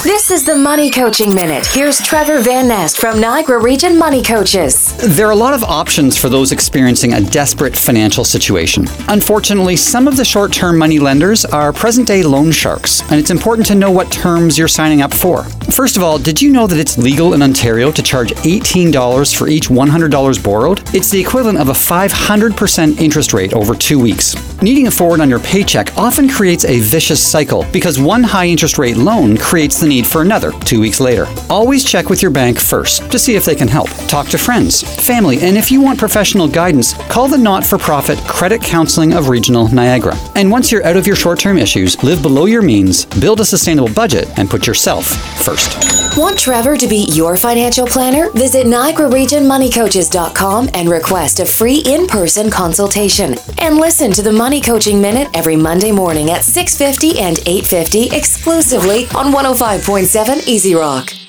This is the Money Coaching Minute. Here's Trevor Van Nest from Niagara Region Money Coaches. There are a lot of options for those experiencing a desperate financial situation. Unfortunately, some of the short-term money lenders are present-day loan sharks, and it's important to know what terms you're signing up for. First of all, did you know that it's legal in Ontario to charge $18 for each $100 borrowed? It's the equivalent of a 500% interest rate over 2 weeks. Needing a forward on your paycheck often creates a vicious cycle because one high interest rate loan creates the need for another 2 weeks later. Always check with your bank first to see if they can help. Talk to friends, family, and if you want professional guidance, call the not-for-profit Credit Counseling of Regional Niagara. And once you're out of your short-term issues, live below your means, build a sustainable budget, and put yourself first. Want Trevor to be your financial planner? Visit NiagaraRegionMoneyCoaches.com and request a free in-person consultation. And listen to the Money Coaching Minute every Monday morning at 6:50 and 8:50 exclusively on 105.7 Easy Rock.